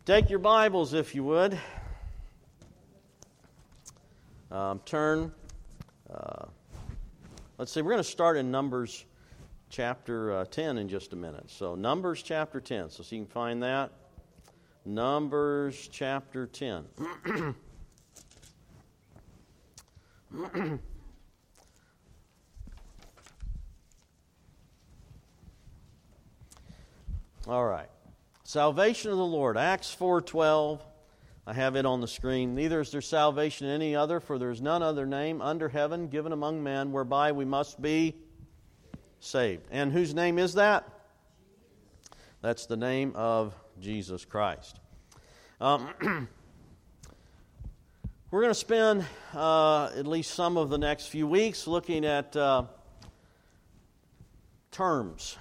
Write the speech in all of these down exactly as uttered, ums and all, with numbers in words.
Take your Bibles, if you would. Um, turn. Uh, let's see, we're going to start in Numbers chapter uh, ten in just a minute. So, Numbers chapter ten. So, so you can find that. Numbers chapter ten. All right. Salvation of the Lord, Acts four twelve. I have it on the screen. Neither is there salvation in any other, for there is none other name under heaven given among men whereby we must be saved. And whose name is that? That's the name of Jesus Christ. Um, we're going to spend uh, at least some of the next few weeks looking at uh, terms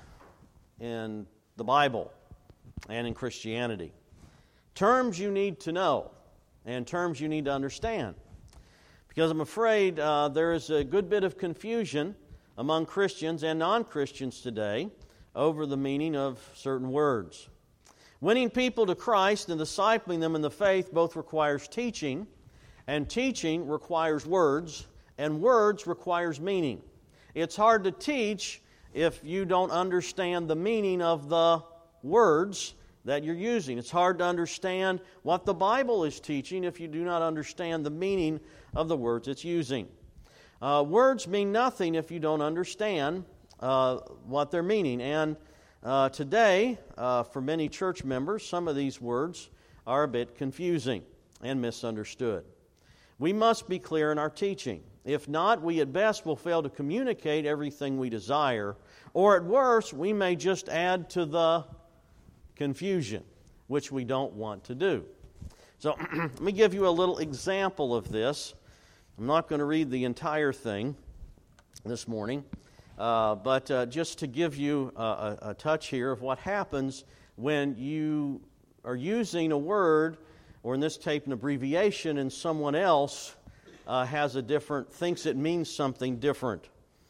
in the Bible and in Christianity. Terms you need to know and terms you need to understand. Because I'm afraid uh, there is a good bit of confusion among Christians and non-Christians today over the meaning of certain words. Winning people to Christ and discipling them in the faith both requires teaching, and teaching requires words, and words requires meaning. It's hard to teach if you don't understand the meaning of the words that you're using. It's hard to understand what the Bible is teaching if you do not understand the meaning of the words it's using. Uh, words mean nothing if you don't understand uh, what they're meaning. And uh, today, uh, for many church members, some of these words are a bit confusing and misunderstood. We must be clear in our teaching. If not, we at best will fail to communicate everything we desire, or at worst, we may just add to the confusion, which we don't want to do. So let me give you a little example of this. I'm not going to read the entire thing this morning, uh, but uh, just to give you a, a, a touch here of what happens when you are using a word, or in this tape an abbreviation, and someone else uh, has a different, thinks it means something different.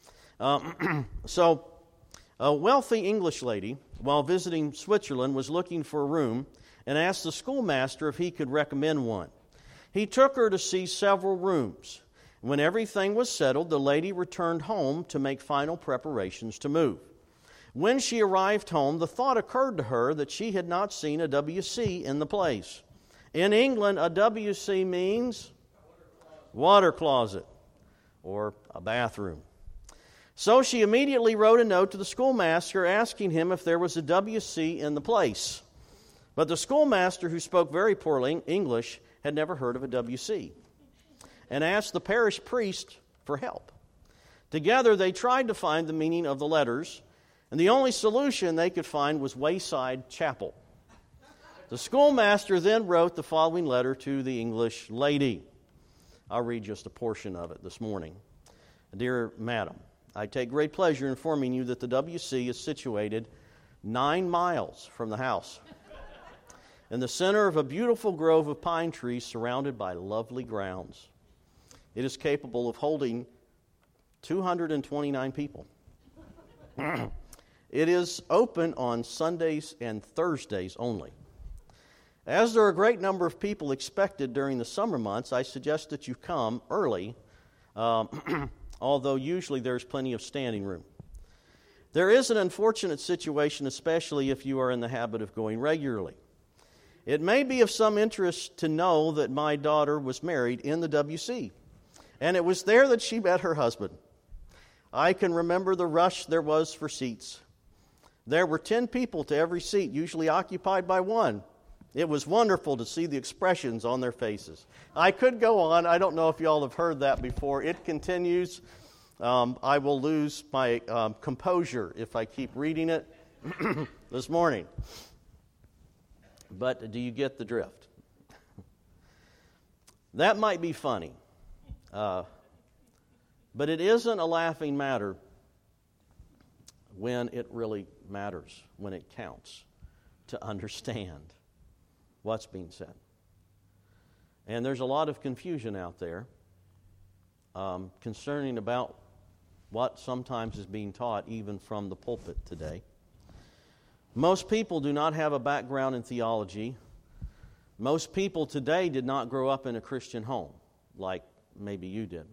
Um, so a wealthy English lady, while visiting Switzerland, was looking for a room and asked the schoolmaster if he could recommend one. He took her to see several rooms. When everything was settled, the lady returned home to make final preparations to move. When she arrived home, the thought occurred to her that she had not seen a W C in the place. In England, a W C means water closet or a bathroom. So she immediately wrote a note to the schoolmaster asking him if there was a W C in the place. But the schoolmaster, who spoke very poor English, had never heard of a W C, and asked the parish priest for help. Together they tried to find the meaning of the letters, and the only solution they could find was Wayside Chapel. The schoolmaster then wrote the following letter to the English lady. I'll read just a portion of it this morning. Dear Madam, I take great pleasure in informing you that the W C is situated nine miles from the house, in the center of a beautiful grove of pine trees surrounded by lovely grounds. It is capable of holding two hundred twenty-nine people. It is open on Sundays and Thursdays only. As there are a great number of people expected during the summer months, I suggest that you come early, um, although usually there's plenty of standing room. There is an unfortunate situation, especially if you are in the habit of going regularly. It may be of some interest to know that my daughter was married in the W C, and it was there that she met her husband. I can remember the rush there was for seats. There were ten people to every seat, usually occupied by one. It was wonderful to see the expressions on their faces. I could go on. I don't know if you all have heard that before. It continues. Um, I will lose my um, composure if I keep reading it this morning. But do you get the drift? That might be funny. Uh, but it isn't a laughing matter when it really matters, when it counts to understand what's being said. And there's a lot of confusion out there um, concerning about what sometimes is being taught even from the pulpit today. Most people do not have a background in theology Most people today did not grow up in a Christian home, like maybe you did.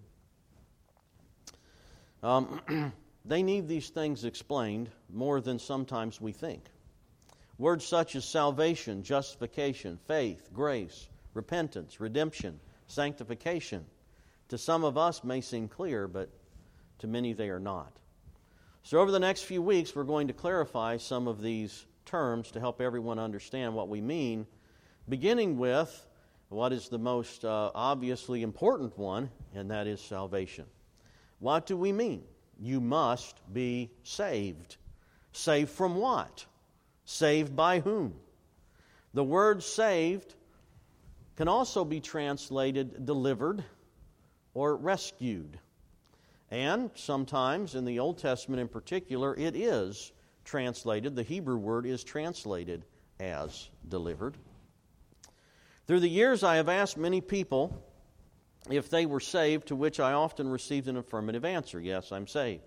Um, they need these things explained more than sometimes we think. Words such as salvation, justification, faith, grace, repentance, redemption, sanctification, to some of us may seem clear, but to many they are not. So over the next few weeks, we're going to clarify some of these terms to help everyone understand what we mean, beginning with what is the most uh, obviously important one, and that is salvation. What do we mean? You must be saved. Saved from what? Saved by whom? The word saved can also be translated delivered or rescued. And sometimes, in the Old Testament in particular, it is translated, the Hebrew word is translated as delivered. Through the years, I have asked many people if they were saved, to which I often received an affirmative answer. Yes, I'm saved.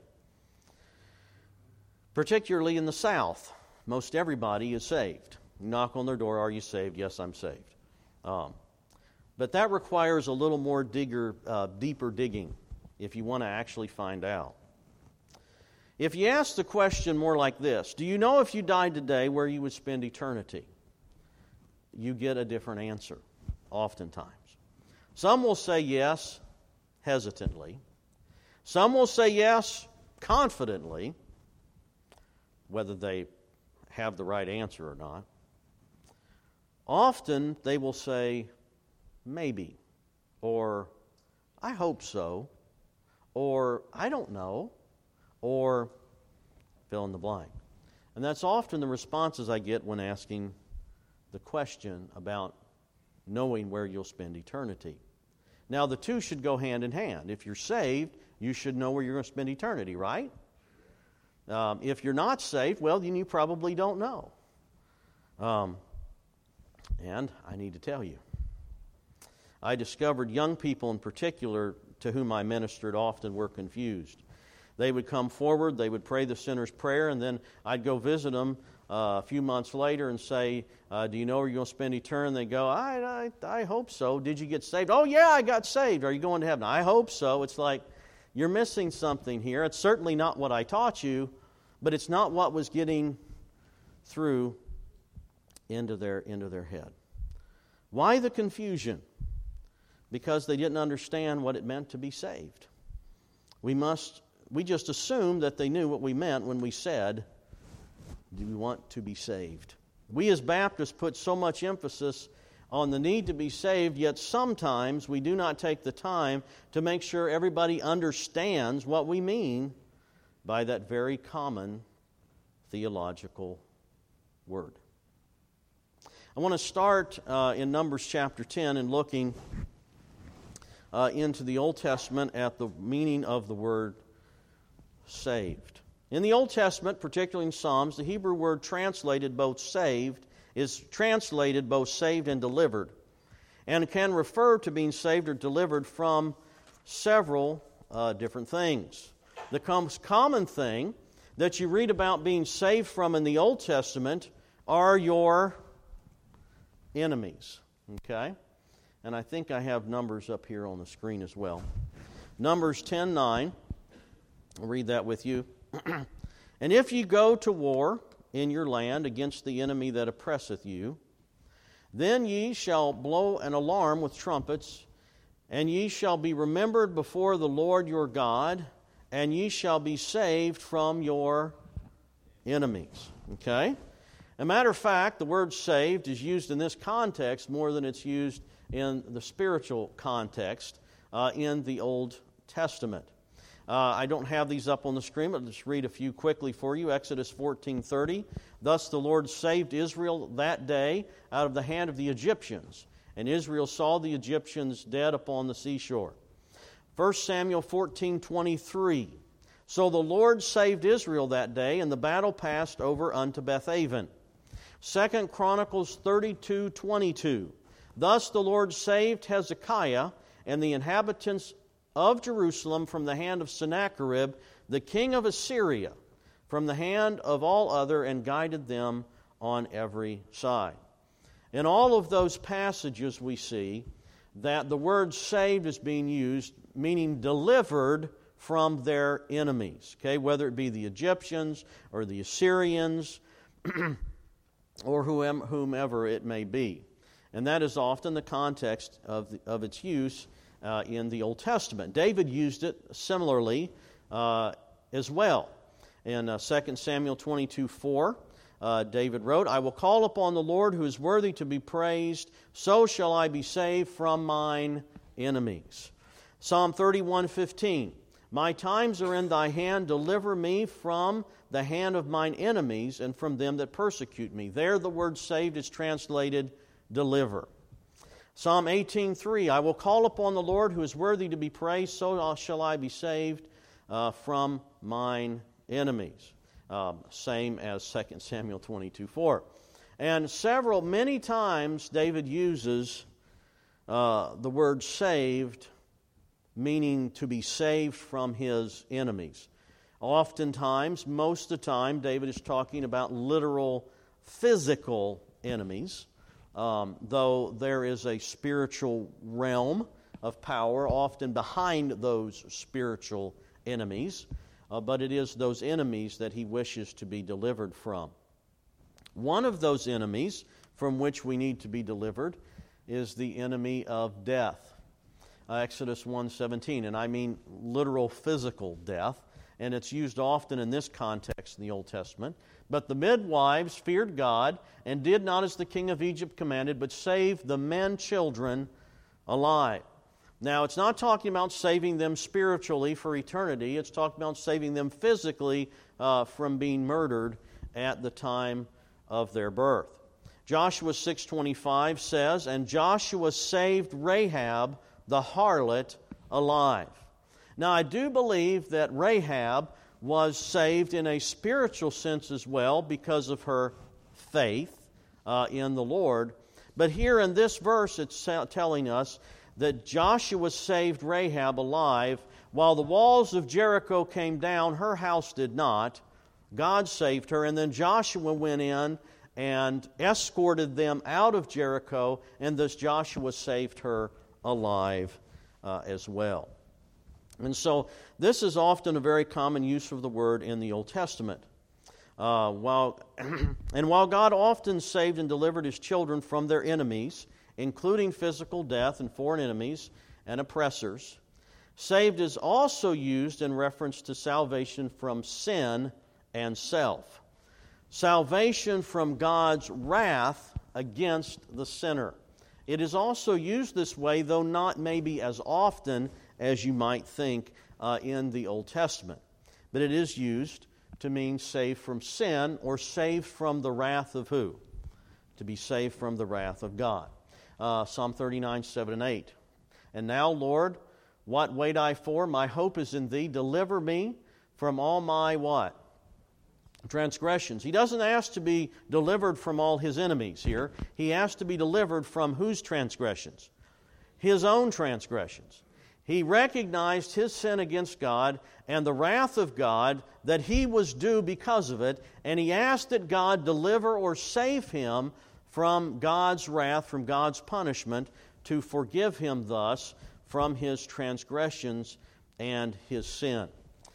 Particularly in the South, most everybody is saved. You knock on their door, are you saved? Yes, I'm saved. Um, but that requires a little more digger, uh, deeper digging if you want to actually find out. If you ask the question more like this, do you know if you died today where you would spend eternity? You get a different answer, oftentimes. Some will say yes, hesitantly. Some will say yes, confidently, whether they have the right answer or not. Often they will say, maybe, or I hope so, or I don't know, or fill in the blank. And that's often the responses I get when asking the question about knowing where you'll spend eternity. Now, the two should go hand in hand. If you're saved, you should know where you're going to spend eternity, right? Um, if you're not saved, well, then you probably don't know. Um, and I need to tell you, I discovered young people in particular to whom I ministered often were confused. They would come forward, they would pray the sinner's prayer, and then I'd go visit them uh, a few months later and say, uh, do you know where you're going to spend eternity? They go, I, I, I hope so. Did you get saved? Oh, yeah, I got saved. Are you going to heaven? I hope so. It's like, you're missing something here. It's certainly not what I taught you, but it's not what was getting through into their, into their head. Why the confusion? Because they didn't understand what it meant to be saved. We must, we just assumed that they knew what we meant when we said, do we want to be saved? We as Baptists put so much emphasis on the need to be saved, yet sometimes we do not take the time to make sure everybody understands what we mean by that very common theological word. I want to start uh, in Numbers chapter ten and looking uh, into the Old Testament at the meaning of the word saved. In the Old Testament, particularly in Psalms, the Hebrew word translated both saved is translated both saved and delivered, and can refer to being saved or delivered from several uh, different things. The most common thing that you read about being saved from in the Old Testament are your enemies. Okay? And I think I have numbers up here on the screen as well. Numbers ten nine. I'll read that with you. And if you go to war in your land against the enemy that oppresseth you, then ye shall blow an alarm with trumpets, and ye shall be remembered before the Lord your God, and ye shall be saved from your enemies. Okay? As a matter of fact, the word saved is used in this context more than it's used in the spiritual context uh, in the Old Testament. Uh, I don't have these up on the screen, but I'll just read a few quickly for you. Exodus fourteen thirty. Thus the Lord saved Israel that day out of the hand of the Egyptians, and Israel saw the Egyptians dead upon the seashore. First Samuel fourteen twenty-three. So the Lord saved Israel that day, and the battle passed over unto Bethaven. Second Chronicles thirty-two twenty-two. Thus the Lord saved Hezekiah and the inhabitants of Jerusalem from the hand of Sennacherib, the king of Assyria, from the hand of all other, and guided them on every side. In all of those passages we see that the word saved is being used, meaning delivered from their enemies, okay, whether it be the Egyptians or the Assyrians or whomever it may be. And that is often the context of, the, of its use uh, in the Old Testament. David used it similarly uh, as well. In uh, Second Samuel twenty-two four, uh, David wrote, I will call upon the Lord who is worthy to be praised, so shall I be saved from mine enemies. Psalm thirty-one fifteen, my times are in thy hand, deliver me from the hand of mine enemies and from them that persecute me. There the word saved is translated deliver. Psalm eighteen three, I will call upon the Lord who is worthy to be praised, so shall I be saved uh, from mine enemies. Um, same as Second Samuel twenty-two four. And several, many times David uses uh, the word saved, meaning to be saved from his enemies. Oftentimes, most of the time, David is talking about literal, physical enemies, um, though there is a spiritual realm of power often behind those spiritual enemies, uh, but it is those enemies that he wishes to be delivered from. One of those enemies from which we need to be delivered is the enemy of death. Uh, Exodus one seventeen, and I mean literal physical death, and it's used often in this context in the Old Testament. But the midwives feared God and did not as the king of Egypt commanded, but saved the men children alive. Now, it's not talking about saving them spiritually for eternity. It's talking about saving them physically uh, from being murdered at the time of their birth. Joshua six twenty-five says, and Joshua saved Rahab the harlot alive. Now, I do believe that Rahab was saved in a spiritual sense as well because of her faith uh, in the Lord. But here in this verse, it's telling us that Joshua saved Rahab alive. While the walls of Jericho came down, her house did not. God saved her, and then Joshua went in and escorted them out of Jericho, and thus Joshua saved her alive uh, as well. And so this is often a very common use of the word in the Old Testament. Uh, while and while God often saved and delivered His children from their enemies, including physical death and foreign enemies and oppressors, saved is also used in reference to salvation from sin and self. Salvation from God's wrath against the sinner. It is also used this way, though not maybe as often as you might think uh, in the Old Testament. But it is used to mean saved from sin or saved from the wrath of who? To be saved from the wrath of God. Uh, Psalm thirty-nine, seven and eight. And now, Lord, what wait I for? My hope is in Thee. Deliver me from all my what? Transgressions. He doesn't ask to be delivered from all his enemies here. He asks to be delivered from whose transgressions? His own transgressions. He recognized his sin against God and the wrath of God that he was due because of it, and he asked that God deliver or save him from God's wrath, from God's punishment, to forgive him thus from his transgressions and his sin.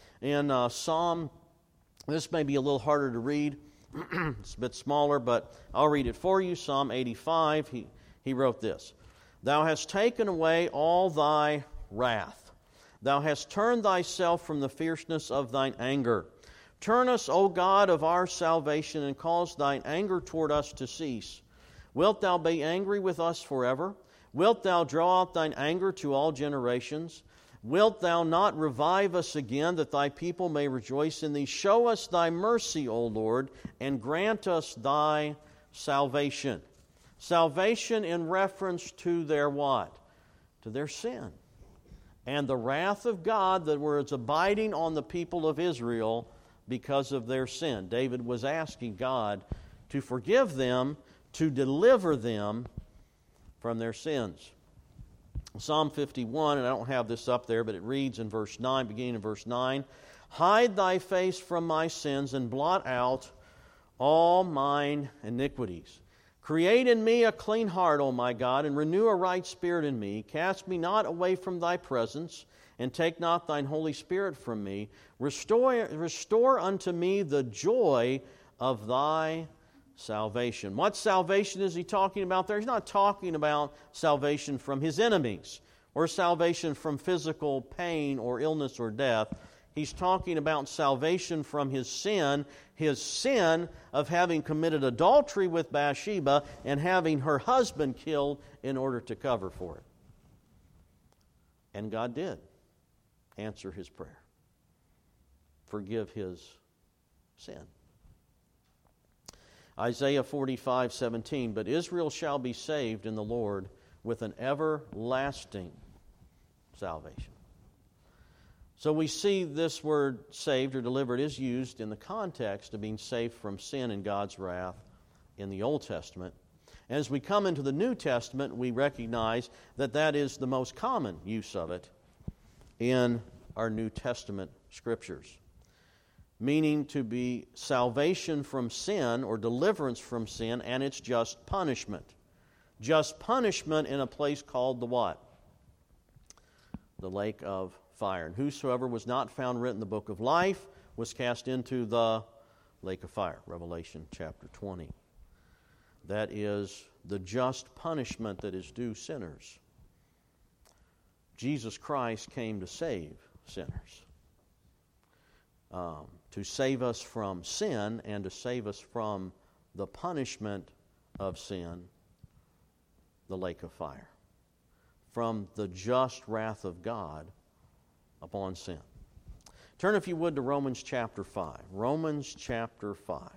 In uh, Psalm, this may be a little harder to read. It's a bit smaller, but I'll read it for you. Psalm eighty-five, he, he wrote this. Thou hast taken away all thy wrath. Thou hast turned thyself from the fierceness of thine anger. Turn us, O God of our salvation, and cause thine anger toward us to cease. Wilt thou be angry with us forever? Wilt thou draw out thine anger to all generations? Wilt thou not revive us again, that thy people may rejoice in thee? Show us thy mercy, O Lord, and grant us thy salvation. Salvation in reference to their what? To their sin. And the wrath of God that was abiding on the people of Israel because of their sin. David was asking God to forgive them, to deliver them from their sins. Psalm fifty-one, and I don't have this up there, but it reads in verse nine, beginning in verse nine, hide thy face from my sins and blot out all mine iniquities. Create in me a clean heart, O my God, and renew a right spirit in me. Cast me not away from thy presence, and take not thine Holy Spirit from me. Restore, restore unto me the joy of thy salvation. What salvation is he talking about there? He's not talking about salvation from his enemies or salvation from physical pain or illness or death. He's talking about salvation from his sin, his sin of having committed adultery with Bathsheba and having her husband killed in order to cover for it. And God did answer his prayer. Forgive his sin. Isaiah forty-five seventeen, but Israel shall be saved in the Lord with an everlasting salvation. So we see this word saved or delivered is used in the context of being saved from sin and God's wrath in the Old Testament. As we come into the New Testament, we recognize that that is the most common use of it in our New Testament scriptures, meaning to be salvation from sin or deliverance from sin and its just punishment. Just punishment in a place called the what? The lake of fire. And whosoever was not found written in the book of life was cast into the lake of fire. Revelation chapter twenty. That is the just punishment that is due sinners. Jesus Christ came to save sinners. Um, to save us from sin and to save us from the punishment of sin, the lake of fire. From the just wrath of God upon sin. Turn, if you would, to Romans chapter five. Romans chapter five.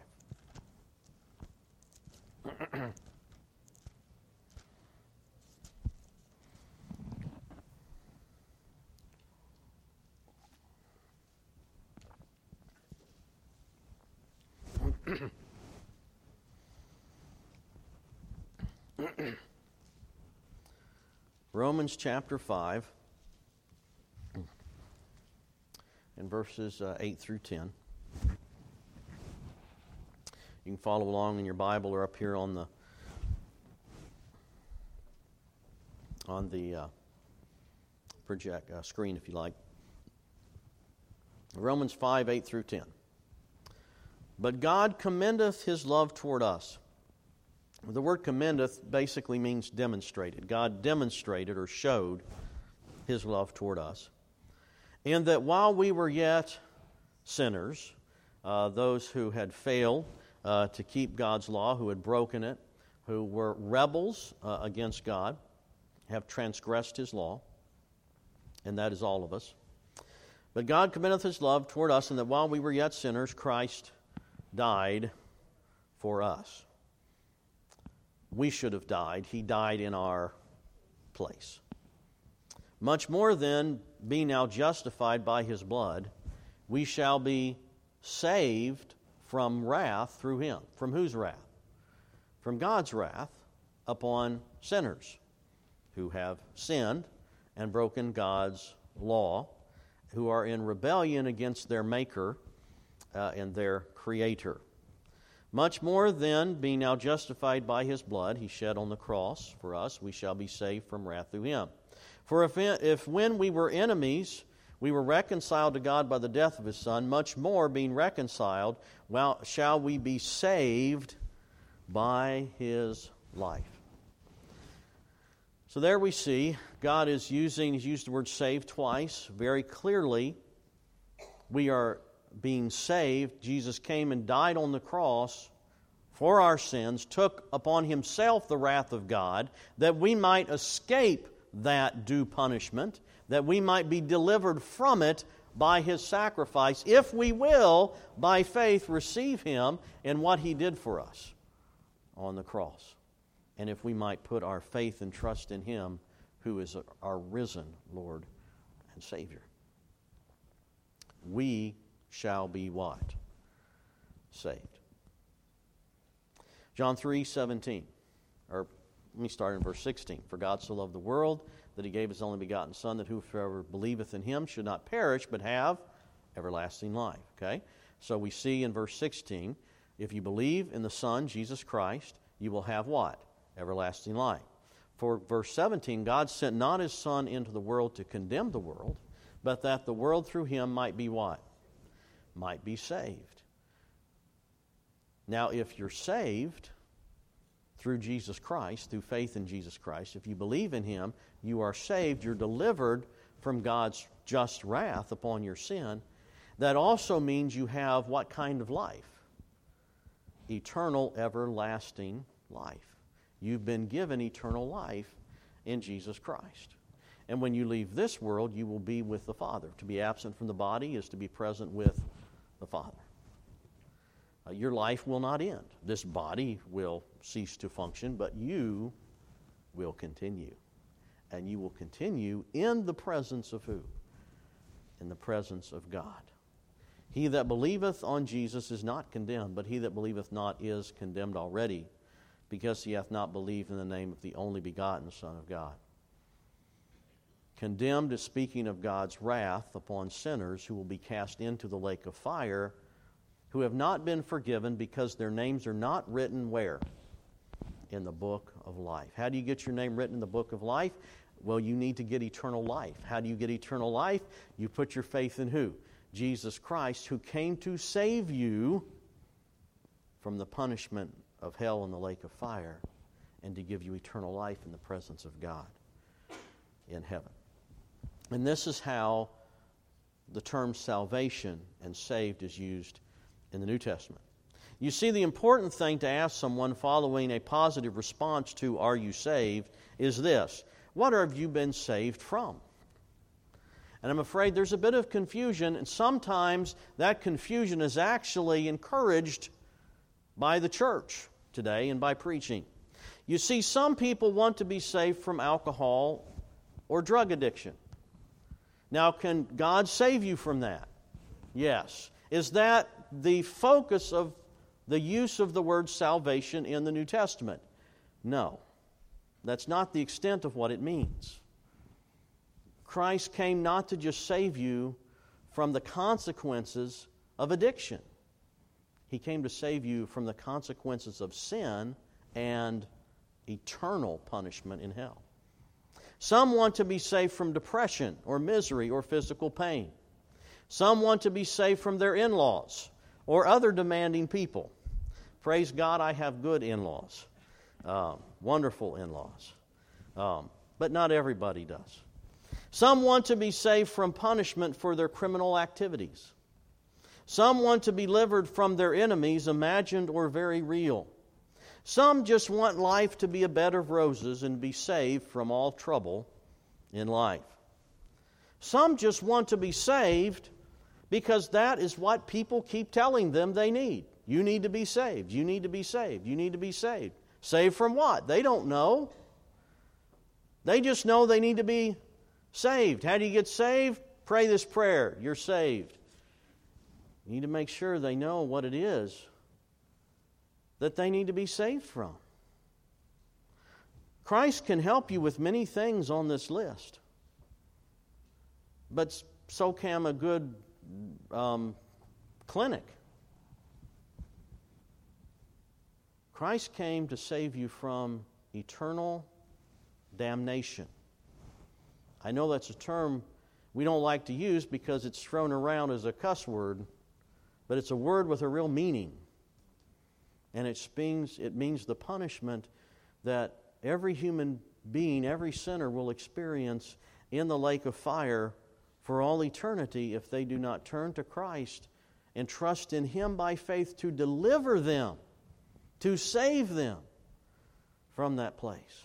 Romans chapter five. In verses uh, eight through ten. You can follow along in your Bible or up here on the on the uh, project uh, screen if you like. Romans five, eight through ten. But God commendeth his love toward us. The word commendeth basically means demonstrated. God demonstrated or showed his love toward us. In that while we were yet sinners, uh, those who had failed uh, to keep God's law, who had broken it, who were rebels uh, against God, have transgressed his law, and that is all of us. But God commendeth his love toward us, in that while we were yet sinners, Christ died for us. We should have died. He died in our place. Much more then, being now justified by his blood, we shall be saved from wrath through him. From whose wrath? From God's wrath upon sinners who have sinned and broken God's law, who are in rebellion against their Maker uh, and their Creator. Much more then, being now justified by his blood, he shed on the cross for us, we shall be saved from wrath through him. For if, if when we were enemies, we were reconciled to God by the death of his Son, much more, being reconciled, well, shall we be saved by his life. So there we see God is using, he's used the word save twice, very clearly. We are being saved. Jesus came and died on the cross for our sins, took upon himself the wrath of God, that we might escape that due punishment, that we might be delivered from it by his sacrifice, if we will, by faith, receive him and what he did for us on the cross. And if we might put our faith and trust in him, who is our risen Lord and Savior. We shall be what? Saved. John three seventeen. Or let me start in verse sixteen. For God so loved the world that he gave his only begotten Son, that whosoever believeth in him should not perish, but have everlasting life. Okay? So we see in verse sixteen, if you believe in the Son, Jesus Christ, you will have what? Everlasting life. For verse seventeen, God sent not His Son into the world to condemn the world, but that the world through Him might be what? Might be saved. Now, if you're saved through Jesus Christ, through faith in Jesus Christ, if you believe in Him, you are saved, you're delivered from God's just wrath upon your sin. That also means you have what kind of life? Eternal, everlasting life. You've been given eternal life in Jesus Christ. And when you leave this world, you will be with the Father. To be absent from the body is to be present with the Father. Uh, your life will not end. This body will cease to function, but you will continue. And you will continue in the presence of who? In the presence of God. He that believeth on Jesus is not condemned, but he that believeth not is condemned already, because he hath not believed in the name of the only begotten Son of God. Condemned is speaking of God's wrath upon sinners who will be cast into the lake of fire, who have not been forgiven because their names are not written where? In the book of life. How do you get your name written in the book of life? Well, you need to get eternal life. How do you get eternal life? You put your faith in who? Jesus Christ, who came to save you from the punishment of hell and the lake of fire, and to give you eternal life in the presence of God in heaven. And this is how the term salvation and saved is used in the New Testament. You see, the important thing to ask someone following a positive response to "Are you saved?" is this: what have you been saved from? And I'm afraid there's a bit of confusion, and sometimes that confusion is actually encouraged by the church today and by preaching. You see, some people want to be saved from alcohol or drug addiction. Now, can God save you from that? Yes. Is that the focus of the use of the word salvation in the New Testament? No. That's not the extent of what it means. Christ came not to just save you from the consequences of addiction. He came to save you from the consequences of sin and eternal punishment in hell. Some want to be saved from depression or misery or physical pain. Some want to be saved from their in-laws or other demanding people. Praise God, I have good in-laws, um, wonderful in-laws. Um, but not everybody does. Some want to be saved from punishment for their criminal activities. Some want to be delivered from their enemies, imagined or very real. Some just want life to be a bed of roses and be saved from all trouble in life. Some just want to be saved because that is what people keep telling them they need. You need to be saved. You need to be saved. You need to be saved. Saved from what? They don't know. They just know they need to be saved. How do you get saved? Pray this prayer. You're saved. You need to make sure they know what it is that they need to be saved from. Christ can help you with many things on this list. But so can a good um, clinic. Christ came to save you from eternal damnation. I know that's a term we don't like to use because it's thrown around as a cuss word, but it's a word with a real meaning. And it means, it means the punishment that every human being, every sinner will experience in the lake of fire for all eternity if they do not turn to Christ and trust in Him by faith to deliver them, to save them from that place.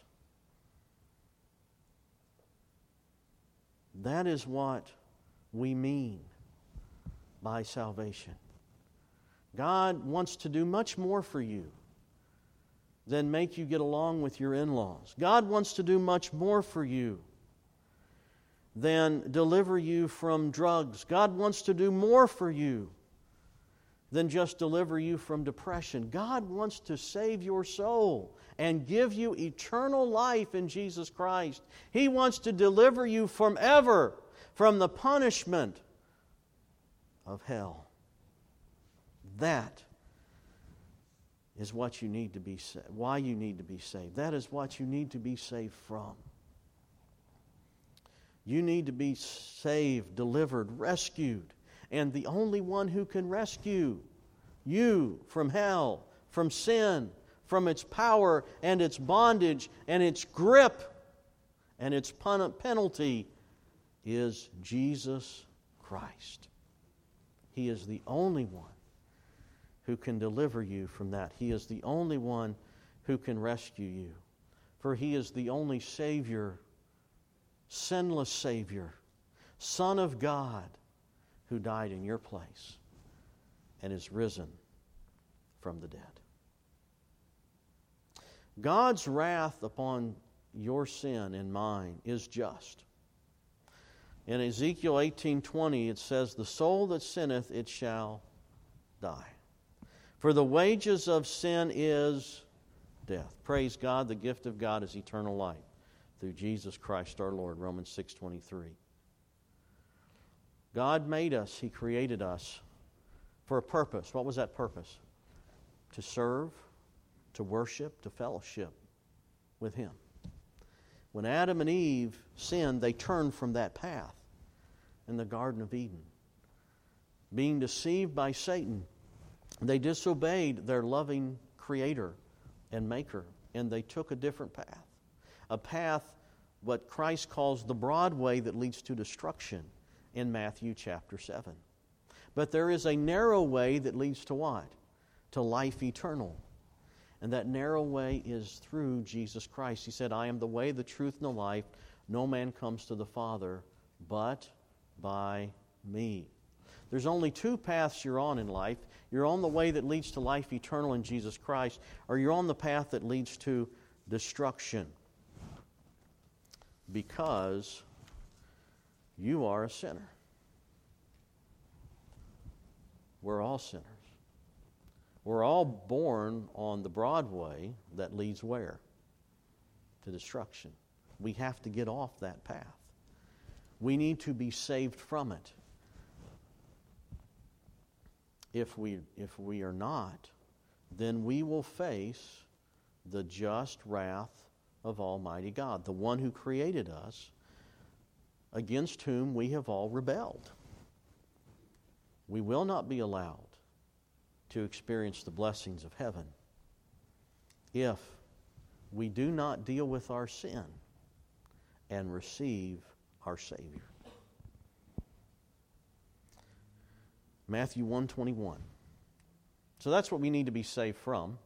That is what we mean by salvation. God wants to do much more for you than make you get along with your in-laws. God wants to do much more for you than deliver you from drugs. God wants to do more for you than just deliver you from depression. God wants to save your soul and give you eternal life in Jesus Christ. He wants to deliver you from ever from the punishment of hell. That is what you need to be saved. Why you need to be saved. That is what you need to be saved from. You need to be saved, delivered, rescued. And the only one who can rescue you from hell, from sin, from its power and its bondage and its grip and its penalty is Jesus Christ. He is the only one who can deliver you from that. He is the only one who can rescue you. For He is the only Savior, sinless Savior, Son of God, who died in your place and is risen from the dead. God's wrath upon your sin and mine is just. In Ezekiel eighteen twenty it says, "The soul that sinneth, it shall die. For the wages of sin is death." Praise God, the gift of God is eternal life through Jesus Christ our Lord, Romans six twenty-three. God made us, He created us for a purpose. What was that purpose? To serve, to worship, to fellowship with Him. When Adam and Eve sinned, they turned from that path in the Garden of Eden. Being deceived by Satan, they disobeyed their loving Creator and Maker, and they took a different path. A path, what Christ calls the broad way that leads to destruction in Matthew chapter seven. But there is a narrow way that leads to what? To life eternal. And that narrow way is through Jesus Christ. He said, "I am the way, the truth, and the life. No man comes to the Father but by me." There's only two paths you're on in life. You're on the way that leads to life eternal in Jesus Christ, or you're on the path that leads to destruction. Because you are a sinner. We're all sinners. We're all born on the broad way that leads where? To destruction. We have to get off that path. We need to be saved from it. If we, if we are not, then we will face the just wrath of Almighty God, the one who created us, against whom we have all rebelled. We will not be allowed to experience the blessings of heaven if we do not deal with our sin and receive our Savior. Matthew one twenty-one. So that's what we need to be saved from.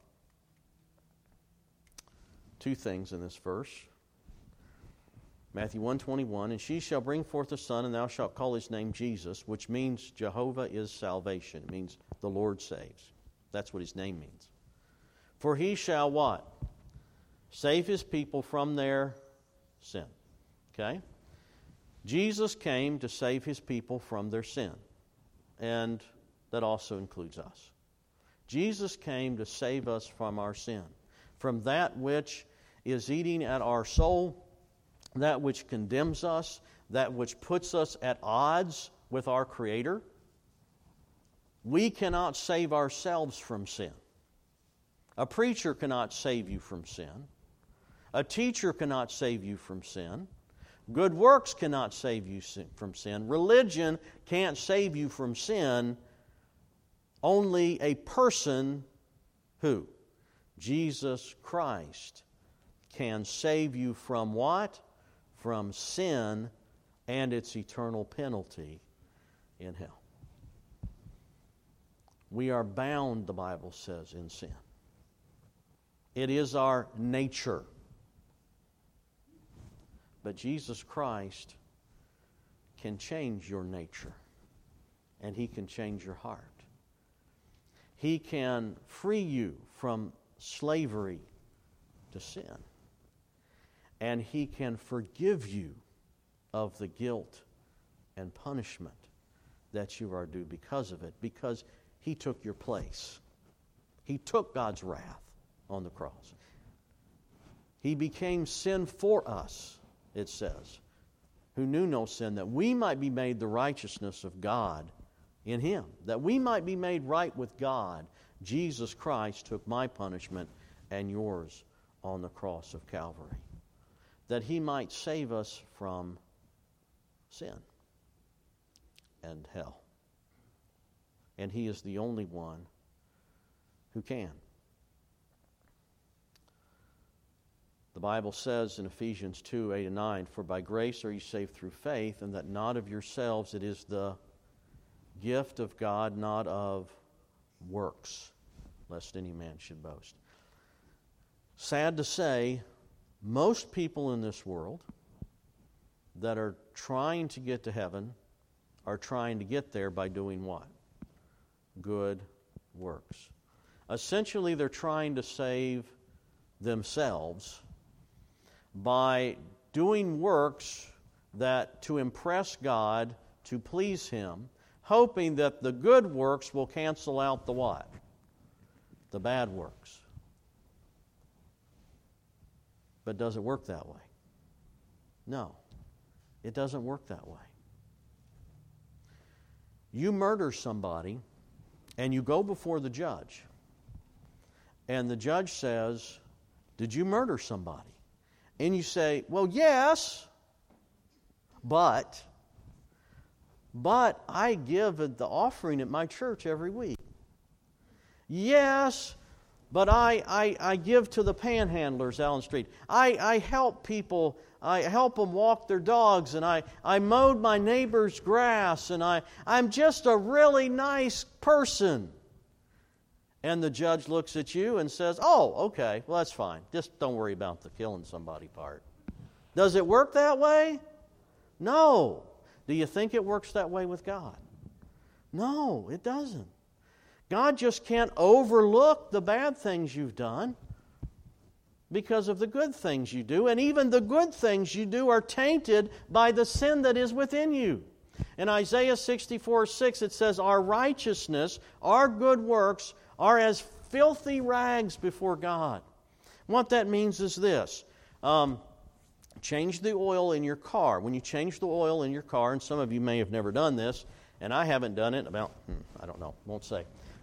Two things in this verse. Matthew one twenty-one, "And she shall bring forth a son, and thou shalt call his name Jesus," which means Jehovah is salvation. It means the Lord saves. That's what his name means. "For he shall" what? Save his people from their sin. Okay? Jesus came to save his people from their sin. And that also includes us. Jesus came to save us from our sin, from that which is eating at our soul, that which condemns us, that which puts us at odds with our Creator. We cannot save ourselves from sin. A preacher cannot save you from sin. A teacher cannot save you from sin. Good works cannot save you from sin. Religion can't save you from sin. Only a person, who? Jesus Christ, can save you from what? From sin and its eternal penalty in hell. We are bound, the Bible says, in sin. It is our nature. But Jesus Christ can change your nature, and He can change your heart. He can free you from slavery to sin, and He can forgive you of the guilt and punishment that you are due because of it, because He took your place. He took God's wrath on the cross. He became sin for us, it says, who knew no sin, that we might be made the righteousness of God in Him, that we might be made right with God Jesus Christ took my punishment and yours on the cross of Calvary, that He might save us from sin and hell. And He is the only one who can. The Bible says in Ephesians two, eight and nine, "For by grace are you saved through faith, and that not of yourselves, it is the gift of God, not of works, lest any man should boast." Sad to say, most people in this world that are trying to get to heaven are trying to get there by doing what? Good works. Essentially, they're trying to save themselves by doing works that to impress God, to please Him, hoping that the good works will cancel out the what? The bad works. But does it work that way? No, it doesn't work that way. You murder somebody and you go before the judge, and the judge says, "Did you murder somebody?" And you say, "Well, yes, but, but I give the offering at my church every week. Yes, but I, I, I give to the panhandlers out on the street. I, I help people, I help them walk their dogs, and I, I mowed my neighbor's grass, and I, I'm just a really nice person." And the judge looks at you and says, "Oh, okay, well, that's fine. Just don't worry about the killing somebody part." Does it work that way? No. Do you think it works that way with God? No, it doesn't. God just can't overlook the bad things you've done because of the good things you do. And even the good things you do are tainted by the sin that is within you. In Isaiah sixty-four six, it says, "Our righteousness, our good works, are as filthy rags before God." What that means is this. Um, change the oil in your car. When you change the oil in your car, and some of you may have never done this, and I haven't done it about, hmm, I don't know, won't say.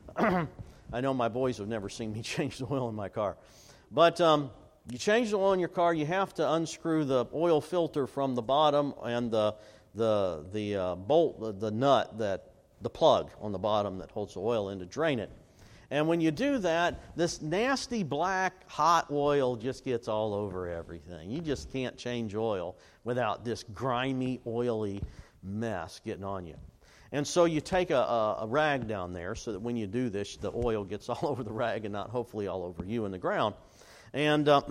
I know my boys have never seen me change the oil in my car. But um, you change the oil in your car, you have to unscrew the oil filter from the bottom and the the the uh, bolt, the, the nut, that the plug on the bottom that holds the oil in to drain it. And when you do that, this nasty black hot oil just gets all over everything. You just can't change oil without this grimy, oily mess getting on you. And so you take a, a, a rag down there so that when you do this, the oil gets all over the rag and not hopefully all over you in the ground. And uh,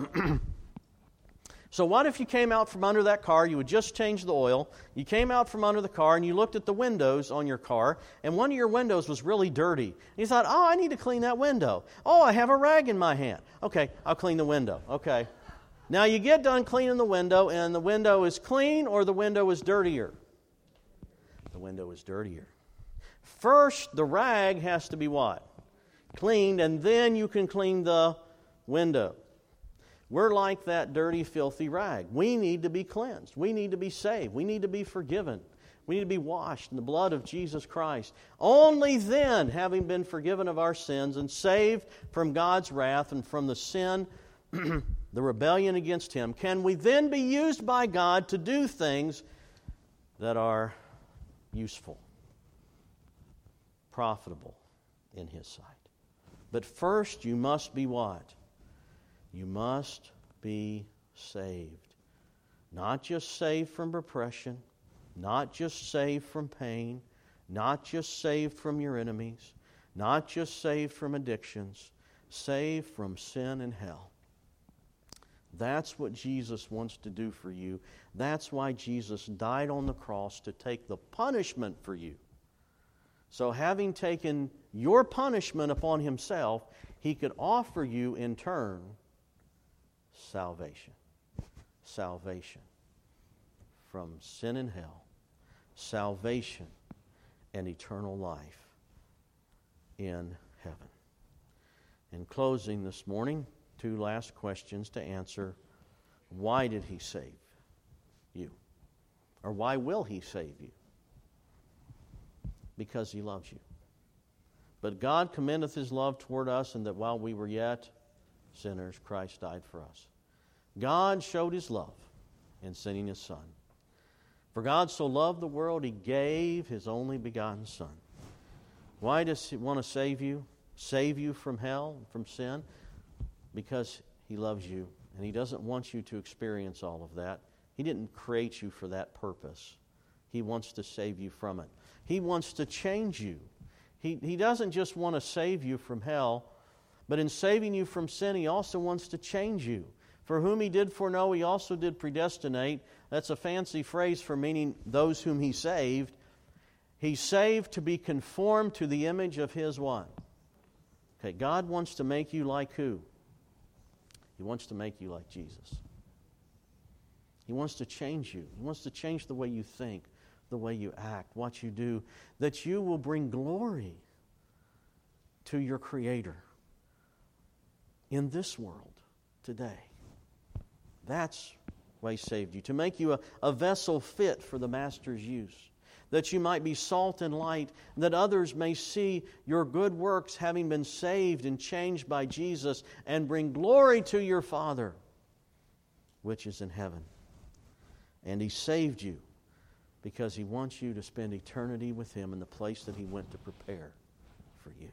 so what if you came out from under that car, you had just changed the oil, you came out from under the car and you looked at the windows on your car, and one of your windows was really dirty. And you thought, "Oh, I need to clean that window. Oh, I have a rag in my hand. Okay, I'll clean the window." Okay. Now you get done cleaning the window, and the window is clean or the window is dirtier? The window is dirtier. First, the rag has to be what? Cleaned, and then you can clean the window. We're like that dirty, filthy rag. We need to be cleansed. We need to be saved. We need to be forgiven. We need to be washed in the blood of Jesus Christ. Only then, having been forgiven of our sins and saved from God's wrath and from the sin, the rebellion against Him, can we then be used by God to do things that are useful, profitable in His sight. But first, you must be what? You must be saved. Not just saved from oppression, not just saved from pain, not just saved from your enemies, not just saved from addictions, saved from sin and hell. That's what Jesus wants to do for you. That's why Jesus died on the cross, to take the punishment for you. So having taken your punishment upon Himself, He could offer you in turn salvation. Salvation from sin and hell. Salvation and eternal life in heaven. In closing this morning, two last questions to answer. Why did He save you? Or why will He save you? Because He loves you. But God commendeth His love toward us, and that while we were yet sinners, Christ died for us. God showed His love in sending His Son. For God so loved the world, He gave His only begotten Son. Why does He want to save you? Save you from hell, from sin? Because He loves you, and He doesn't want you to experience all of that. He didn't create you for that purpose. He wants to save you from it. He wants to change you. He, he doesn't just want to save you from hell, but in saving you from sin, He also wants to change you. For whom He did foreknow, He also did predestinate. That's a fancy phrase for meaning those whom He saved. He saved to be conformed to the image of His what? Okay, God wants to make you like who? He wants to make you like Jesus. He wants to change you. He wants to change the way you think, the way you act, what you do, that you will bring glory to your Creator in this world today. That's why He saved you, to make you a, a vessel fit for the Master's use, that you might be salt and light, and that others may see your good works having been saved and changed by Jesus, and bring glory to your Father, which is in heaven. And He saved you because He wants you to spend eternity with Him in the place that He went to prepare for you.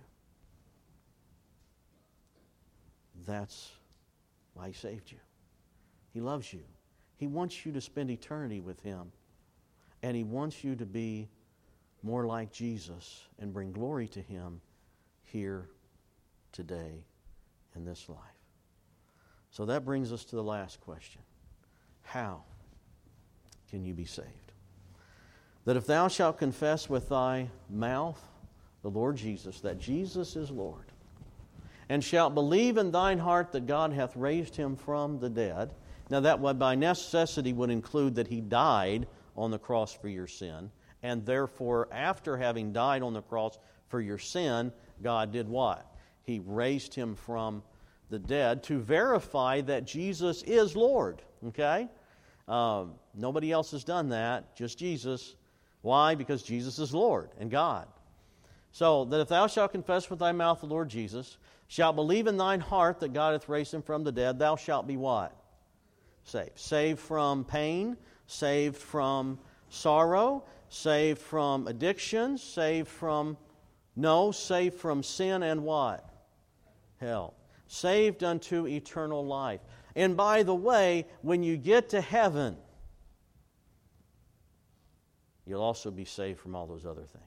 That's why He saved you. He loves you. He wants you to spend eternity with Him. And He wants you to be more like Jesus and bring glory to Him here, today, in this life. So that brings us to the last question. How can you be saved? That if thou shalt confess with thy mouth the Lord Jesus, that Jesus is Lord, and shalt believe in thine heart that God hath raised Him from the dead. Now that would by necessity would include that He died on the cross for your sin, and therefore after having died on the cross for your sin, God did what? He raised Him from the dead to verify that Jesus is Lord. Okay? Um, nobody else has done that, just Jesus. Why? Because Jesus is Lord and God. So, that if thou shalt confess with thy mouth the Lord Jesus, shalt believe in thine heart that God hath raised Him from the dead, thou shalt be what? Saved. Saved from pain, saved from sorrow, saved from addictions, saved from, no, saved from sin and what? Hell. Saved unto eternal life. And by the way, when you get to heaven, you'll also be saved from all those other things.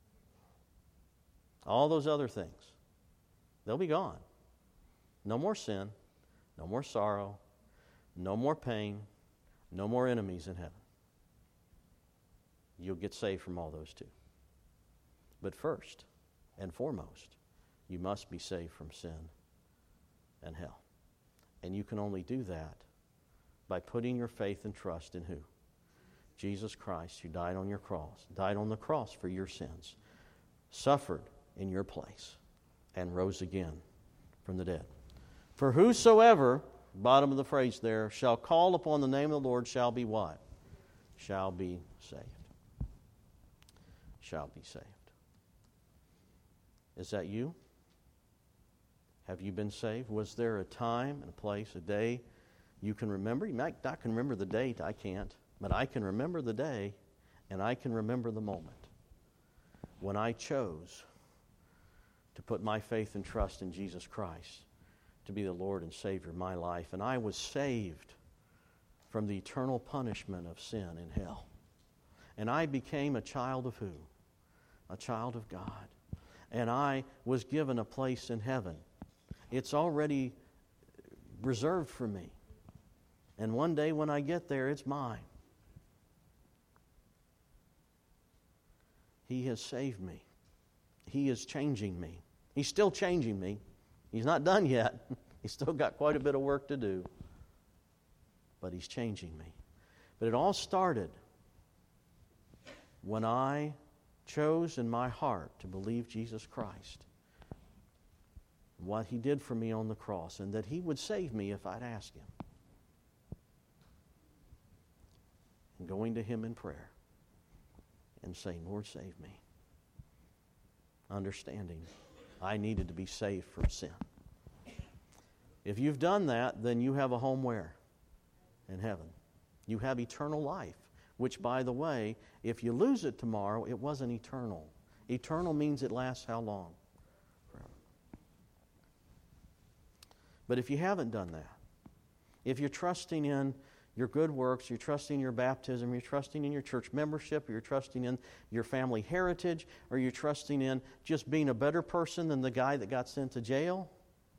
All those other things. They'll be gone. No more sin, no more sorrow, no more pain, no more enemies in heaven. You'll get saved from all those too. But first and foremost, you must be saved from sin and hell. And you can only do that by putting your faith and trust in who? Jesus Christ, who died on your cross, died on the cross for your sins, suffered in your place, and rose again from the dead. For whosoever, bottom of the phrase there, shall call upon the name of the Lord shall be what? Shall be saved. Shall be saved. Is that you? Have you been saved? Was there a time and a place, a day you can remember? You might not can remember the date, I can't, but I can remember the day, and I can remember the moment when I chose to put my faith and trust in Jesus Christ to be the Lord and Savior of my life. And I was saved from the eternal punishment of sin in hell. And I became a child of who? A child of God. And I was given a place in heaven. It's already reserved for me. And one day when I get there, it's mine. He has saved me. He is changing me. He's still changing me. He's not done yet. He's still got quite a bit of work to do. But He's changing me. But it all started when I chose in my heart to believe Jesus Christ, what He did for me on the cross, and that He would save me if I'd ask Him. And going to Him in prayer and saying, Lord, save me. Understanding I needed to be saved from sin. If you've done that, then you have a home where? In heaven. You have eternal life, which, by the way, if you lose it tomorrow, it wasn't eternal. Eternal means it lasts how long? Forever. But if you haven't done that, if you're trusting in your good works, you're trusting in your baptism, you're trusting in your church membership, or you're trusting in your family heritage, or you're trusting in just being a better person than the guy that got sent to jail,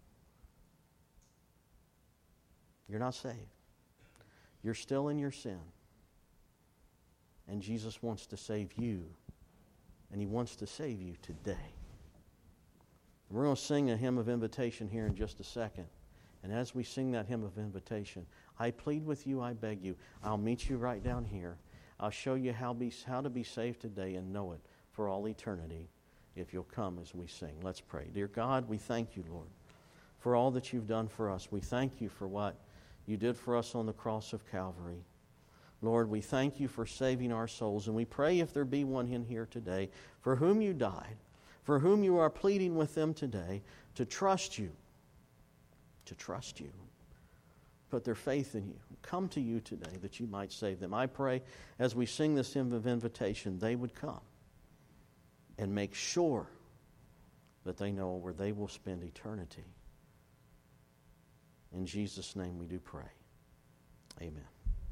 you're not saved. You're still in your sin. And Jesus wants to save you. And He wants to save you today. We're going to sing a hymn of invitation here in just a second. And as we sing that hymn of invitation, I plead with you, I beg you, I'll meet you right down here. I'll show you how, be, how to be saved today and know it for all eternity if you'll come as we sing. Let's pray. Dear God, we thank you, Lord, for all that you've done for us. We thank you for what you did for us on the cross of Calvary. Lord, we thank you for saving our souls, and we pray if there be one in here today for whom you died, for whom you are pleading with them today to trust you, to trust you, put their faith in you, come to you today that you might save them. I pray as we sing this hymn of invitation, they would come and make sure that they know where they will spend eternity. In Jesus' name we do pray. Amen.